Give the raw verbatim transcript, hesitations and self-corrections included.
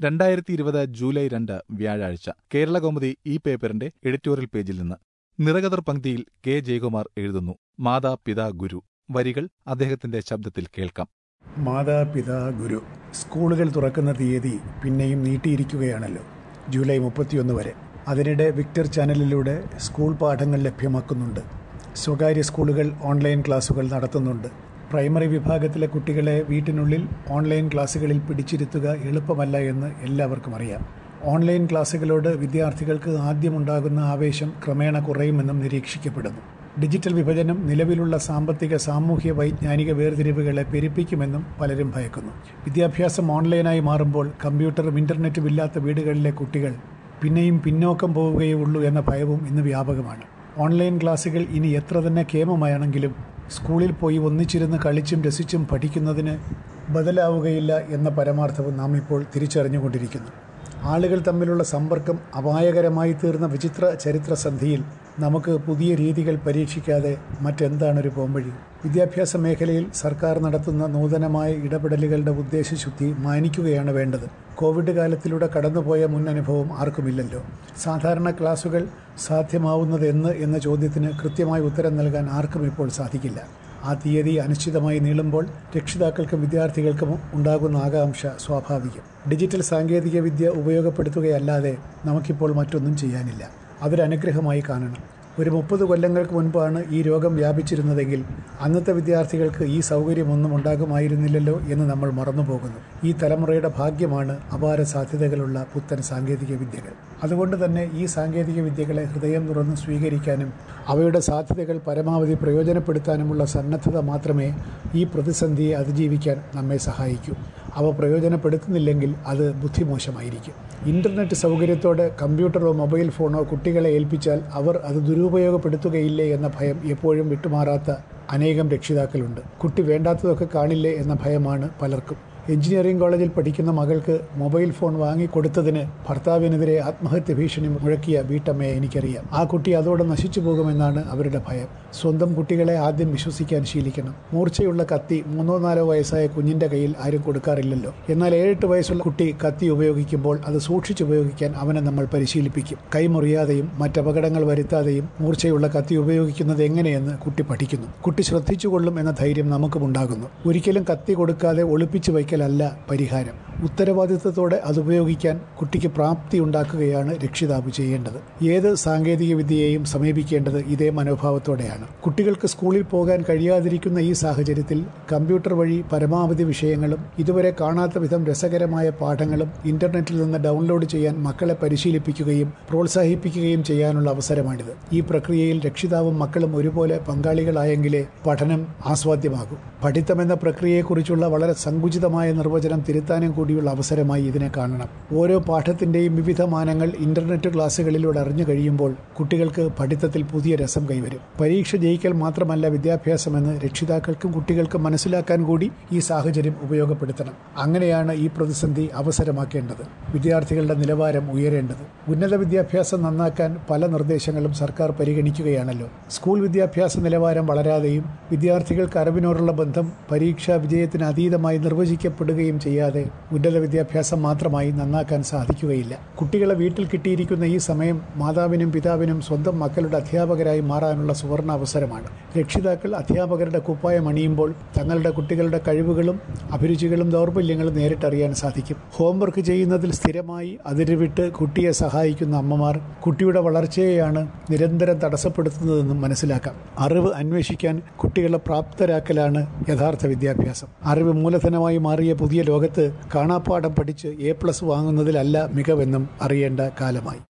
രണ്ടായിരത്തി ഇരുപത് ജൂലൈ രണ്ട് വ്യാഴാഴ്ച കേരളകൗമുദി ഈ പേപ്പറിന്റെ എഡിറ്റോറിയൽ പേജിൽ നിന്ന് നിറകതർ പങ്ക്തിയിൽ കെ ജയകുമാർ എഴുതുന്നു. മാതാപിതാ ഗുരു. വരികൾ അദ്ദേഹത്തിന്റെ ശബ്ദത്തിൽ കേൾക്കാം. മാതാപിതാ ഗുരു. സ്കൂളുകൾ തുറക്കുന്ന തീയതി പിന്നെയും നീട്ടിയിരിക്കുകയാണല്ലോ, ജൂലൈ മുപ്പത്തിയൊന്ന് വരെ. അതിനിടെ വിക്ടർ ചാനലിലൂടെ സ്കൂൾ പാഠങ്ങൾ ലഭ്യമാക്കുന്നുണ്ട്. സ്വകാര്യ സ്കൂളുകൾ ഓൺലൈൻ ക്ലാസുകൾ നടത്തുന്നുണ്ട്. പ്രൈമറി വിഭാഗത്തിലെ കുട്ടികളെ വീട്ടിനുള്ളിൽ ഓൺലൈൻ ക്ലാസുകളിൽ പിടിച്ചിരുത്തുക എളുപ്പമല്ല എന്ന് എല്ലാവർക്കും അറിയാം. ഓൺലൈൻ ക്ലാസുകളോട് വിദ്യാർത്ഥികൾക്ക് ആദ്യമുണ്ടാകുന്ന ആവേശം ക്രമേണ കുറയുമെന്നും നിരീക്ഷിക്കപ്പെടുന്നു. ഡിജിറ്റൽ വിഭജനം നിലവിലുള്ള സാമ്പത്തിക, സാമൂഹ്യ, വൈജ്ഞാനിക വേർതിരിവുകളെ പെരുപ്പിക്കുമെന്നും പലരും ഭയക്കുന്നു. വിദ്യാഭ്യാസം ഓൺലൈനായി മാറുമ്പോൾ കമ്പ്യൂട്ടറും ഇന്റർനെറ്റും ഇല്ലാത്ത വീടുകളിലെ കുട്ടികൾ പിന്നെയും പിന്നോക്കം പോവുകയുള്ളൂ എന്ന ഭയവും ഇന്ന് വ്യാപകമാണ്. ഓൺലൈൻ ക്ലാസുകൾ ഇനി എത്ര തന്നെ കേമമായാണെങ്കിലും സ്കൂളിൽ പോയി ഒന്നിച്ചിരുന്ന് കളിച്ചും രസിച്ചും പഠിക്കുന്നതിന് ബദലാവുകയില്ല എന്ന പരമാർത്ഥവും നാം ഇപ്പോൾ തിരിച്ചറിഞ്ഞുകൊണ്ടിരിക്കുന്നു. ആളുകൾ തമ്മിലുള്ള സമ്പർക്കം അപായകരമായി തീർന്ന വിചിത്ര ചരിത്രസന്ധിയിൽ നമുക്ക് പുതിയ രീതികൾ പരീക്ഷിക്കാതെ മറ്റെന്താണൊരു പോംവഴി? വിദ്യാഭ്യാസ മേഖലയിൽ സർക്കാർ നടത്തുന്ന നൂതനമായ ഇടപെടലുകളുടെ ഉദ്ദേശശുദ്ധി മാനിക്കുകയാണ് വേണ്ടത്. കോവിഡ് കാലത്തിലൂടെ കടന്നുപോയ മുൻ അനുഭവം ആർക്കുമില്ലല്ലോ. സാധാരണ ക്ലാസുകൾ സാധ്യമാവുന്നത് എന്ന് എന്ന ചോദ്യത്തിന് കൃത്യമായി ഉത്തരം നൽകാൻ ആർക്കും ഇപ്പോൾ സാധിക്കില്ല. ആ തീയതി അനിശ്ചിതമായി നീളുമ്പോൾ രക്ഷിതാക്കൾക്കും വിദ്യാർത്ഥികൾക്കും ഉണ്ടാകുന്ന ആകാംക്ഷ സ്വാഭാവികം. ഡിജിറ്റൽ സാങ്കേതിക വിദ്യ ഉപയോഗപ്പെടുത്തുകയല്ലാതെ നമുക്കിപ്പോൾ മറ്റൊന്നും ചെയ്യാനില്ല. അതൊരനുഗ്രഹമായി കാണണം. ഒരു മുപ്പത് കൊല്ലങ്ങൾക്ക് മുൻപാണ് ഈ രോഗം വ്യാപിച്ചിരുന്നതെങ്കിൽ അന്നത്തെ വിദ്യാർത്ഥികൾക്ക് ഈ സൗകര്യമൊന്നും ഉണ്ടാകുമായിരുന്നില്ലല്ലോ എന്ന് നമ്മൾ മറന്നുപോകുന്നു. ഈ തലമുറയുടെ ഭാഗ്യമാണ് അപാര സാധ്യതകളുള്ള പുത്തൻ സാങ്കേതിക വിദ്യകൾ. അതുകൊണ്ട് തന്നെ ഈ സാങ്കേതിക വിദ്യകളെ ഹൃദയം തുറന്ന് സ്വീകരിക്കാനും അവയുടെ സാധ്യതകൾ പരമാവധി പ്രയോജനപ്പെടുത്താനുമുള്ള സന്നദ്ധത മാത്രമേ ഈ പ്രതിസന്ധിയെ അതിജീവിക്കാൻ നമ്മെ സഹായിക്കൂ. അവ പ്രയോജനപ്പെടുത്തുന്നില്ലെങ്കിൽ അത് ബുദ്ധിമോശമായിരിക്കും. ഇൻ്റർനെറ്റ് സൗകര്യത്തോടെ കമ്പ്യൂട്ടറോ മൊബൈൽ ഫോണോ കുട്ടികളെ ഏൽപ്പിച്ചാൽ അവർ അത് ദുരുപയോഗപ്പെടുത്തുകയില്ലേ എന്ന ഭയം എപ്പോഴും വിട്ടുമാറാത്ത അനേകം രക്ഷിതാക്കളുണ്ട്. കുട്ടി വേണ്ടാത്തതൊക്കെ കാണില്ലേ എന്ന ഭയമാണ് പലർക്കും. എഞ്ചിനീയറിംഗ് കോളേജിൽ പഠിക്കുന്ന മകൾക്ക് മൊബൈൽ ഫോൺ വാങ്ങിക്കൊടുത്തതിന് ഭർത്താവിനെതിരെ ആത്മഹത്യ ഭീഷണി മുഴക്കിയ വീട്ടമ്മയെ എനിക്കറിയാം. ആ കുട്ടി അതോടെ നശിച്ചു പോകുമെന്നാണ് അവരുടെ ഭയം. സ്വന്തം കുട്ടികളെ ആദ്യം വിശ്വസിക്കാൻ ശീലിക്കണം. മൂർച്ചയുള്ള കത്തി മൂന്നോ നാലോ വയസ്സായ കുഞ്ഞിന്റെ കയ്യിൽ ആരും കൊടുക്കാറില്ലല്ലോ. എന്നാൽ ഏഴെട്ട് വയസ്സുള്ള കുട്ടി കത്തി ഉപയോഗിക്കുമ്പോൾ അത് സൂക്ഷിച്ചുപയോഗിക്കാൻ അവനെ നമ്മൾ പരിശീലിപ്പിക്കും. കൈമുറിയാതെയും മറ്റപകടങ്ങൾ വരുത്താതെയും മൂർച്ചയുള്ള കത്തി ഉപയോഗിക്കുന്നത് എങ്ങനെയെന്ന് കുട്ടി പഠിക്കുന്നു. കുട്ടി ശ്രദ്ധിച്ചുകൊള്ളും എന്ന ധൈര്യം നമുക്കുമുണ്ടാകുന്നു. ഒരിക്കലും കത്തി കൊടുക്കാതെ ഒളിപ്പിച്ചു വയ്ക്കും ല്ല പരിഹാരം. ഉത്തരവാദിത്വത്തോടെ അതുപയോഗിക്കാൻ കുട്ടിക്ക് പ്രാപ്തി ഉണ്ടാക്കുകയാണ് രക്ഷിതാവ് ചെയ്യേണ്ടത്. ഏത് സാങ്കേതിക വിദ്യയെയും സമീപിക്കേണ്ടത് ഇതേ മനോഭാവത്തോടെയാണ്. കുട്ടികൾക്ക് സ്കൂളിൽ പോകാൻ കഴിയാതിരിക്കുന്ന ഈ സാഹചര്യത്തിൽ കമ്പ്യൂട്ടർ വഴി പരമാവധി വിഷയങ്ങളും ഇതുവരെ കാണാത്ത വിധം രസകരമായ പാഠങ്ങളും ഇന്റർനെറ്റിൽ നിന്ന് ഡൗൺലോഡ് ചെയ്യാൻ മക്കളെ പരിശീലിപ്പിക്കുകയും പ്രോത്സാഹിപ്പിക്കുകയും ചെയ്യാനുള്ള അവസരമാണിത്. ഈ പ്രക്രിയയിൽ രക്ഷിതാവും മക്കളും ഒരുപോലെ പങ്കാളികളായെങ്കിലേ പഠനം ആസ്വാദ്യമാകും. പഠിത്തമെന്ന പ്രക്രിയയെക്കുറിച്ചുള്ള വളരെ സങ്കുചിതമായ നിർവചനം തിരുത്താനും കൂടിയുള്ള അവസരമായി ഇതിനെ കാണണം. ഓരോ പാഠത്തിന്റെയും വിവിധ മാനങ്ങൾ ഇന്റർനെറ്റ് ക്ലാസ്സുകളിലൂടെ അറിഞ്ഞു കഴിയുമ്പോൾ കുട്ടികൾക്ക് പഠിത്തത്തിൽ പുതിയ രസം കൈവരും. പരീക്ഷ ജയിക്കൽ മാത്രമല്ല വിദ്യാഭ്യാസമെന്ന് രക്ഷിതാക്കൾക്കും കുട്ടികൾക്കും മനസ്സിലാക്കാൻ കൂടി ഈ സാഹചര്യം ഉപയോഗപ്പെടുത്തണം. അങ്ങനെയാണ് ഈ പ്രതിസന്ധി അവസരമാക്കേണ്ടത്. വിദ്യാർത്ഥികളുടെ നിലവാരം ഉയരേണ്ടത്. ഉന്നത വിദ്യാഭ്യാസം നന്നാക്കാൻ പല നിർദ്ദേശങ്ങളും സർക്കാർ പരിഗണിക്കുകയാണല്ലോ. സ്കൂൾ വിദ്യാഭ്യാസ നിലവാരം വളരാതെയും വിദ്യാർത്ഥികൾക്ക് അറിവിനോടുള്ള ബന്ധം പരീക്ഷാ വിജയത്തിന് അതീതമായി നിർവചിക്കപ്പെടുകയും ചെയ്യാതെ ഉന്നത വിദ്യാഭ്യാസം മാത്രമായി നന്നാക്കാൻ സാധിക്കുകയില്ല. കുട്ടികളെ വീട്ടിൽ കിട്ടിയിരിക്കുന്ന ഈ സമയം മാതാവിനും പിതാവിനും സ്വന്തം മക്കളുടെ അധ്യാപകരായി മാറാനുള്ള സുവർണ അവസരമാണ്. രക്ഷിതാക്കൾ അധ്യാപകരുടെ കുപ്പായം അണിയുമ്പോൾ തങ്ങളുടെ കുട്ടികളുടെ കഴിവുകളും അഭിരുചികളും ദൗർബല്യങ്ങളും നേരിട്ടറിയാൻ സാധിക്കും. ഹോംവർക്ക് ചെയ്യുന്നതിൽ സ്ഥിരമായി അതിരുവിട്ട് കുട്ടിയെ സഹായിക്കുന്ന അമ്മമാർ കുട്ടിയുടെ വളർച്ചയെയാണ് നിരന്തരം തടസ്സപ്പെടുത്തുന്നതെന്നും മനസ്സിലാക്കാം. അറിവ് അന്വേഷിക്കാൻ കുട്ടികളെ പ്രാപ്തരാക്കലാണ് യഥാർത്ഥ വിദ്യാഭ്യാസം. അറിവ് മൂലധനമായി മാറിയ പുതിയ ലോകത്ത് കാണാപ്പാഠം പഠിച്ച് എ പ്ലസ് വാങ്ങുന്നതിലല്ല മികവെന്നും അറിയേണ്ട കാലമായി.